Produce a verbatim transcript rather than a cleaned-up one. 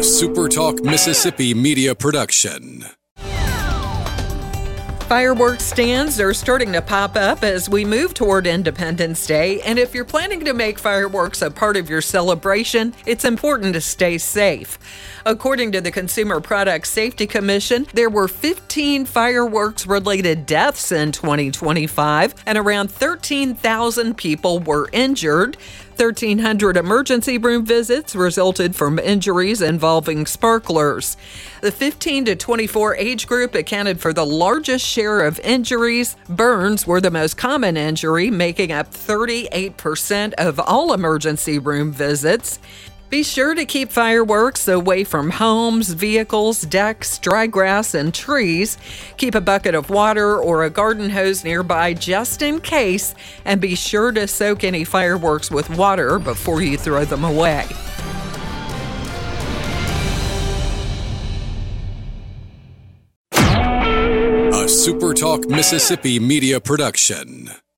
A SuperTalk Mississippi media production. Fireworks stands are starting to pop up as we move toward Independence Day, and if you're planning to make fireworks a part of your celebration, it's important to stay safe. According to the Consumer Product Safety Commission, there were fifteen fireworks-related deaths in twenty twenty-five, and around thirteen thousand people were injured. thirteen hundred emergency room visits resulted from injuries involving sparklers. The fifteen to twenty-four age group accounted for the largest share of injuries. Burns were the most common injury, making up thirty-eight percent of all emergency room visits. Be sure to keep fireworks away from homes, vehicles, decks, dry grass, and trees. Keep a bucket of water or a garden hose nearby just in case, and be sure to soak any fireworks with water before you throw them away. A SuperTalk Mississippi media production.